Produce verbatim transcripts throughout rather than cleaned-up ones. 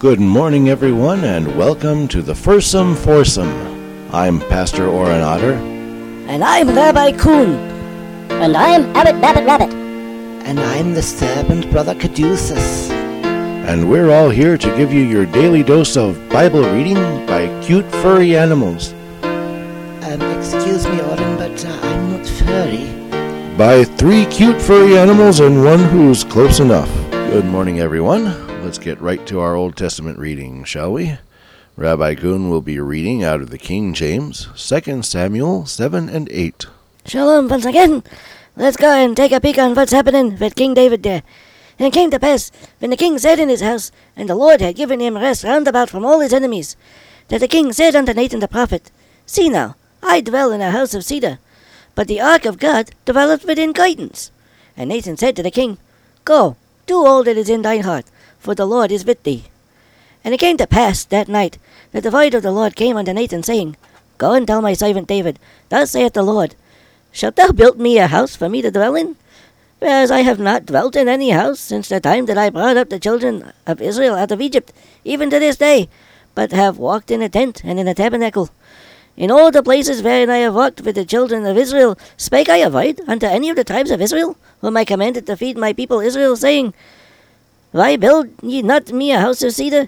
Good morning, everyone, and welcome to the Fursome Foursome. I'm Pastor Oren Otter. And I'm Rabbi Kuhn. And I'm Abbot Babbitt Rabbit. And I'm the servant Brother Caduceus. And we're all here to give you your daily dose of Bible reading by cute furry animals. Um, excuse me, Oren, but uh, I'm not furry. By three cute furry animals and one who's close enough. Good morning, everyone. Let's get right to our Old Testament reading, shall we? Rabbi Kuhn will be reading out of the King James, Second Samuel seven and eight. Shalom once again. Let's go and take a peek on what's happening with King David there. And it came to pass, when the king sat in his house, and the Lord had given him rest round about from all his enemies, that the king said unto Nathan the prophet, See now, I dwell in a house of cedar, but the ark of God dwelleth within gardens. And Nathan said to the king, Go, do all that is in thine heart, for the Lord is with thee. And it came to pass that night, that the word of the Lord came unto Nathan, saying, Go and tell my servant David, Thus saith the Lord, Shalt thou build me a house for me to dwell in? Whereas I have not dwelt in any house since the time that I brought up the children of Israel out of Egypt, even to this day, but have walked in a tent and in a tabernacle. In all the places wherein I have walked with the children of Israel, spake I a word unto any of the tribes of Israel, whom I commanded to feed my people Israel, saying, Why build ye not me a house of cedar?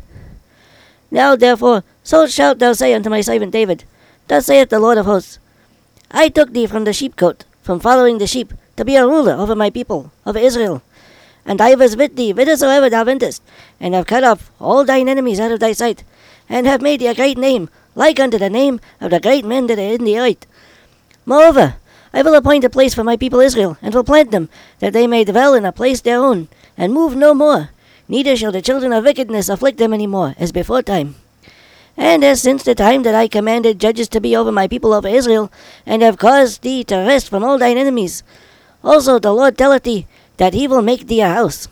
Now therefore, so shalt thou say unto my servant David, Thus saith the Lord of hosts, I took thee from the sheepcote, from following the sheep, to be a ruler over my people, over Israel. And I was with thee whithersoever thou wentest, and have cut off all thine enemies out of thy sight, and have made thee a great name, like unto the name of the great men that are in the earth. Moreover, I will appoint a place for my people Israel, and will plant them, that they may dwell in a place their own, and move no more. Neither shall the children of wickedness afflict them any more, as before time. And as since the time that I commanded judges to be over my people over Israel, and have caused thee to rest from all thine enemies, also the Lord telleth thee that he will make thee a house.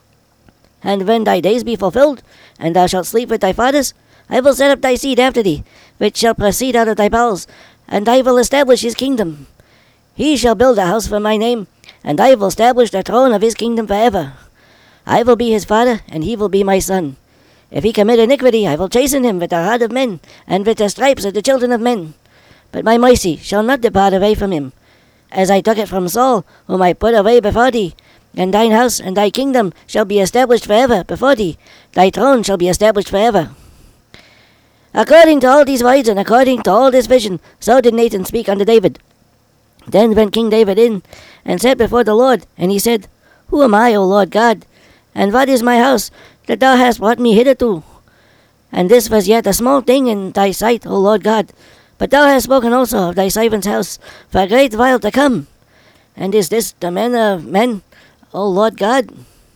And when thy days be fulfilled, and thou shalt sleep with thy fathers, I will set up thy seed after thee, which shall proceed out of thy bowels, and I will establish his kingdom. He shall build a house for my name, and I will establish the throne of his kingdom forever. I will be his father, and he will be my son. If he commit iniquity, I will chasten him with the rod of men, and with the stripes of the children of men. But my mercy shall not depart away from him, as I took it from Saul, whom I put away before thee. And thine house and thy kingdom shall be established forever before thee. Thy throne shall be established forever. According to all these words, and according to all this vision, so did Nathan speak unto David. Then went King David in, and sat before the Lord, and he said, Who am I, O Lord God? And what is my house, that thou hast brought me hitherto? And this was yet a small thing in thy sight, O Lord God. But thou hast spoken also of thy servant's house for a great while to come. And is this the manner of men, O Lord God?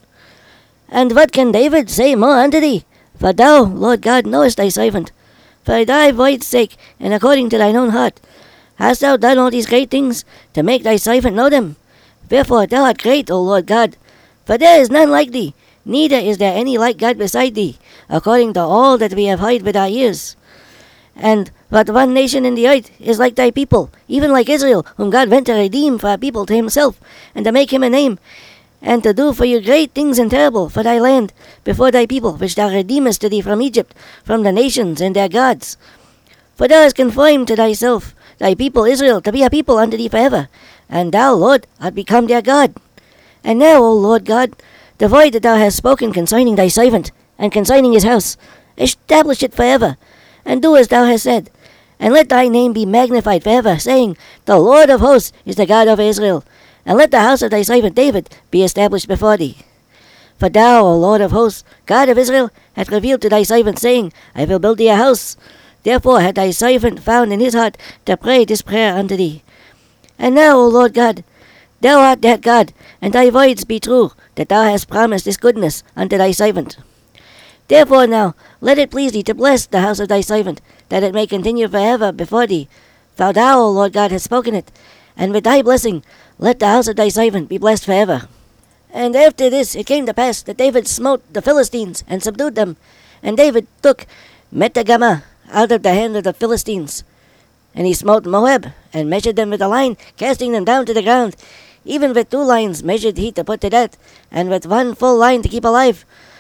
And what can David say more unto thee? For thou, Lord God, knowest thy servant. For thy word's sake, and according to thine own heart, hast thou done all these great things, to make thy servant know them? Wherefore thou art great, O Lord God. For there is none like thee, neither is there any like God beside thee, according to all that we have heard with our ears. And but one nation in the earth is like thy people, even like Israel, whom God went to redeem for a people to himself, and to make him a name, and to do for you great things and terrible for thy land, before thy people, which thou redeemest to thee from Egypt, from the nations and their gods. For thou hast conformed to thyself thy people Israel to be a people unto thee forever, and thou, Lord, art become their God. And now, O Lord God, the word that thou hast spoken concerning thy servant, and concerning his house, establish it forever, and do as thou hast said. And let thy name be magnified forever, saying, The Lord of hosts is the God of Israel. And let the house of thy servant David be established before thee. For thou, O Lord of hosts, God of Israel, hast revealed to thy servant, saying, I will build thee a house. Therefore hath thy servant found in his heart to pray this prayer unto thee. And now, O Lord God, thou art that God, and thy words be true, that thou hast promised this goodness unto thy servant. Therefore now, let it please thee to bless the house of thy servant, that it may continue forever before thee. For thou, O Lord God, hast spoken it, and with thy blessing, let the house of thy servant be blessed forever. And after this it came to pass that David smote the Philistines, and subdued them. And David took Metagamah out of the hand of the Philistines. And he smote Moab, and measured them with a line, casting them down to the ground. Even with two lines measured he to put to death, and with one full line to keep alive.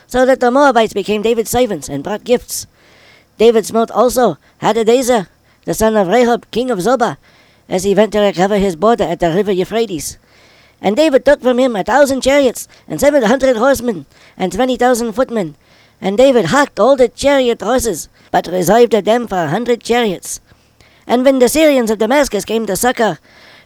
so that the Moabites became David's servants and brought gifts. David smote also Hadadezer, the son of Rehob, king of Zobah, as he went to recover his border at the river Euphrates. And David took from him a thousand chariots, and seven hundred horsemen, and twenty thousand footmen. And David hacked all the chariot horses, but reserved them for a hundred chariots. And when the Syrians of Damascus came to succor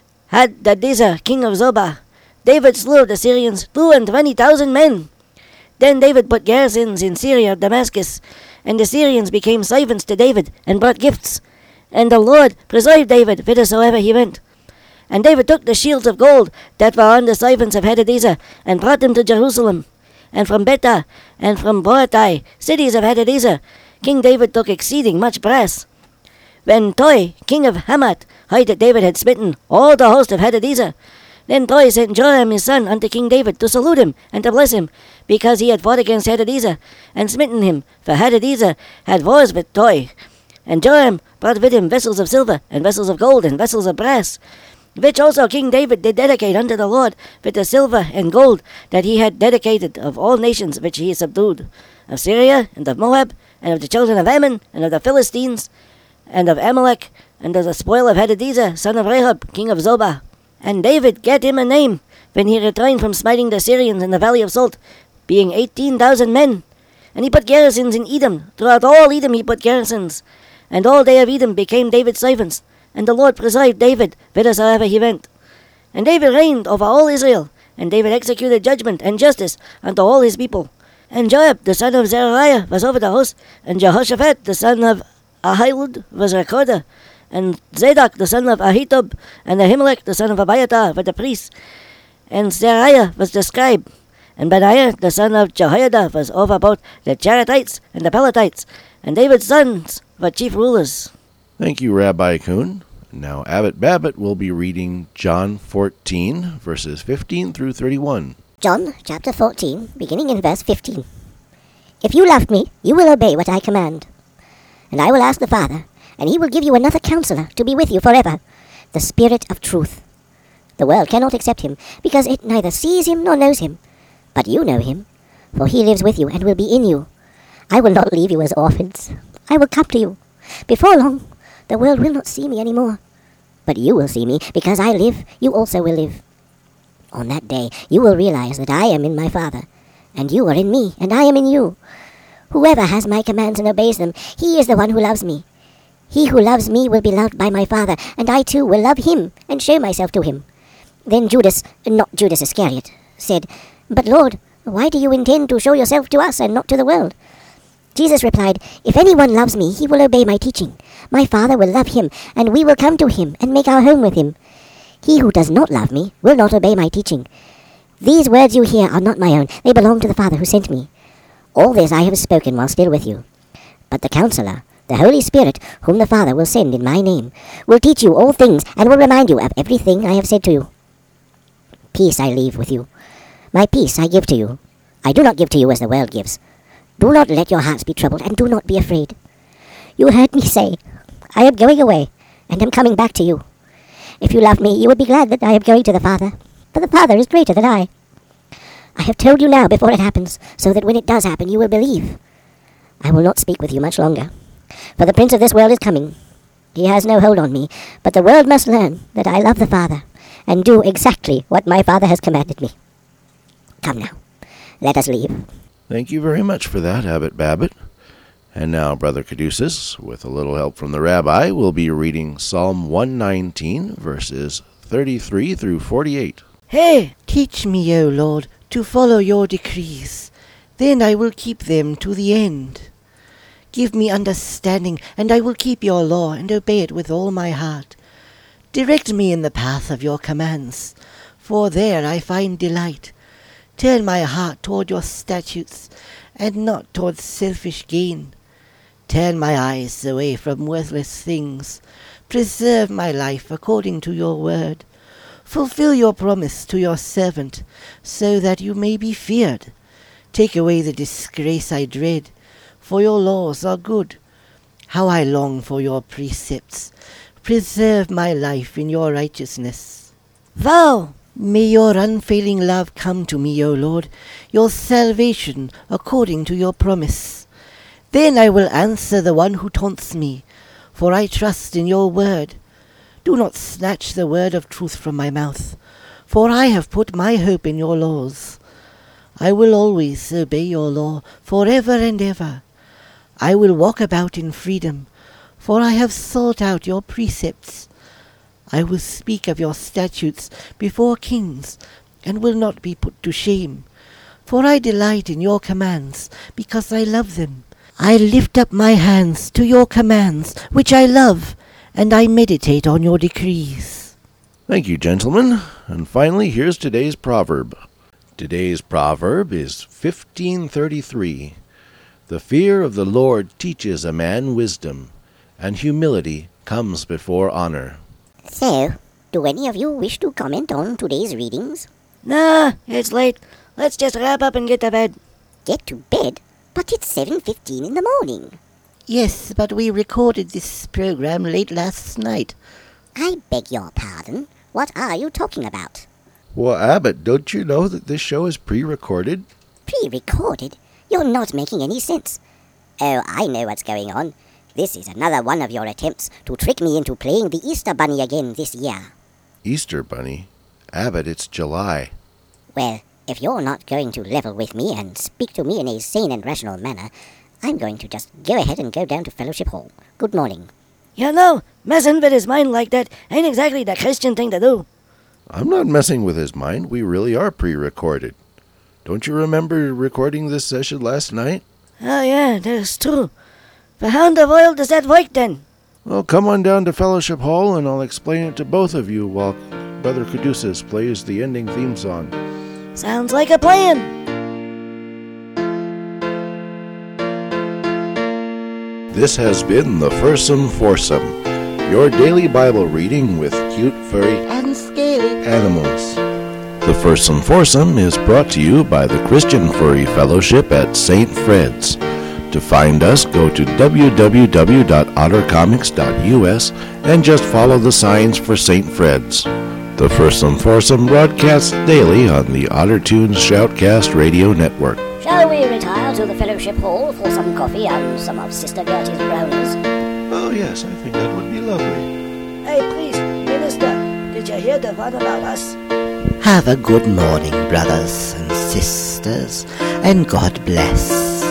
Hadadezer, king of Zobah, David slew of the Syrians two and twenty thousand men. Then David put garrisons in Syria of Damascus, and the Syrians became servants to David, and brought gifts. And the Lord preserved David whithersoever he went. And David took the shields of gold that were on the servants of Hadadezer, and brought them to Jerusalem. And from Betah, and from Boatai, cities of Hadadezer, King David took exceeding much brass. When Toi, king of Hamath, heard that David had smitten all the host of Hadadezer, then Toi sent Joram his son unto King David to salute him and to bless him, because he had fought against Hadadezer, and smitten him, for Hadadezer had wars with Toi. And Joram brought with him vessels of silver, and vessels of gold, and vessels of brass, which also King David did dedicate unto the Lord with the silver and gold that he had dedicated of all nations which he subdued, of Syria, and of Moab, and of the children of Ammon, and of the Philistines, and of Amalek, and of the spoil of Hadadezer, son of Rehob, king of Zobah. And David gat him a name when he returned from smiting the Syrians in the valley of Salt, being eighteen thousand men. And he put garrisons in Edom. Throughout all Edom he put garrisons. And all they of Edom became David's servants. And the Lord preserved David whithersoever he went. And David reigned over all Israel. And David executed judgment and justice unto all his people. And Joab the son of Zeruiah was over the host. And Jehoshaphat the son of Ahilud was recorder. And Zadok the son of Ahitub, and Ahimelech the son of Abiathar were the priests. And Seraiah was the scribe. And Benaiah the son of Jehoiada was over both the Cherethites and the Pelethites. And David's sons were chief rulers. Thank you, Rabbi Kuhn. Now Abbot Babbitt will be reading John fourteen, verses fifteen through thirty-one. John chapter fourteen, beginning in verse fifteen. If you love me, you will obey what I command. And I will ask the Father, and he will give you another counselor to be with you forever, the Spirit of truth. The world cannot accept him, because it neither sees him nor knows him. But you know him, for he lives with you and will be in you. I will not leave you as orphans. I will come to you. Before long, the world will not see me any more. But you will see me, because I live, you also will live. On that day, you will realize that I am in my Father, and you are in me, and I am in you. Whoever has my commands and obeys them, he is the one who loves me. He who loves me will be loved by my Father, and I too will love him and show myself to him. Then Judas, not Judas Iscariot, said, But Lord, why do you intend to show yourself to us and not to the world? Jesus replied, If anyone loves me, he will obey my teaching. My Father will love him, and we will come to him and make our home with him. He who does not love me will not obey my teaching. These words you hear are not my own. They belong to the Father who sent me. All this I have spoken while still with you. But the Counselor, the Holy Spirit, whom the Father will send in my name, will teach you all things and will remind you of everything I have said to you. Peace I leave with you. My peace I give to you. I do not give to you as the world gives. Do not let your hearts be troubled, and do not be afraid. You heard me say, I am going away, and am coming back to you. If you love me, you would be glad that I am going to the Father, for the Father is greater than I. I have told you now before it happens, so that when it does happen you will believe. I will not speak with you much longer. For the prince of this world is coming. He has no hold on me, but the world must learn that I love the Father, and do exactly what my Father has commanded me. Come now, let us leave. Thank you very much for that, Abbot Babbitt. And now Brother Caduceus, with a little help from the Rabbi, will be reading Psalm one nineteen, verses thirty-three through forty-eight. Hey, teach me, O Lord, to follow your decrees. Then I will keep them to the end. Give me understanding, and I will keep your law and obey it with all my heart. Direct me in the path of your commands, for there I find delight. Turn my heart toward your statutes, and not toward selfish gain. Turn my eyes away from worthless things. Preserve my life according to your word. Fulfill your promise to your servant, so that you may be feared. Take away the disgrace I dread, for your laws are good. How I long for your precepts. Preserve my life in your righteousness. Thou, May your unfailing love come to me, O Lord, your salvation according to your promise. Then I will answer the one who taunts me, for I trust in your word. Do not snatch the word of truth from my mouth, for I have put my hope in your laws. I will always obey your law, forever and ever. I will walk about in freedom, for I have sought out your precepts. I will speak of your statutes before kings, and will not be put to shame. For I delight in your commands, because I love them. I lift up my hands to your commands, which I love, and I meditate on your decrees. Thank you, gentlemen. And finally, here's today's proverb. Today's proverb is fifteen thirty-three. The fear of the Lord teaches a man wisdom, and humility comes before honor. So, do any of you wish to comment on today's readings? Nah, it's late. Let's just wrap up and get to bed. Get to bed? But it's seven fifteen in the morning. Yes, but we recorded this program late last night. I beg your pardon. What are you talking about? Well, Abbott, don't you know that this show is pre-recorded? Pre-recorded? You're not making any sense. Oh, I know what's going on. This is another one of your attempts to trick me into playing the Easter Bunny again this year. Easter Bunny? Abbott, it's July. Well, if you're not going to level with me and speak to me in a sane and rational manner, I'm going to just go ahead and go down to Fellowship Hall. Good morning. You know, messing with his mind like that ain't exactly the Christian thing to do. I'm not messing with his mind. We really are pre-recorded. Don't you remember recording this session last night? Oh yeah, that's true. But how in the world does that work then? Well, come on down to Fellowship Hall and I'll explain it to both of you while Brother Caduceus plays the ending theme song. Sounds like a plan. This has been the Fursome Foursome, your daily Bible reading with cute, furry, And scaly animals. The Fursome Foursome is brought to you by the Christian Furry Fellowship at Saint Fred's. To find us, go to w w w dot otter comics dot u s and just follow the signs for Saint Fred's. The Fursome Foursome broadcasts daily on the OtterTunes Shoutcast Radio Network. Shall we retire to the Fellowship Hall for some coffee and some of Sister Gertie's brownies? Oh yes, I think that would be lovely. Hey, please, Minister, did you hear the one about us? Have a good morning, brothers and sisters, and God bless.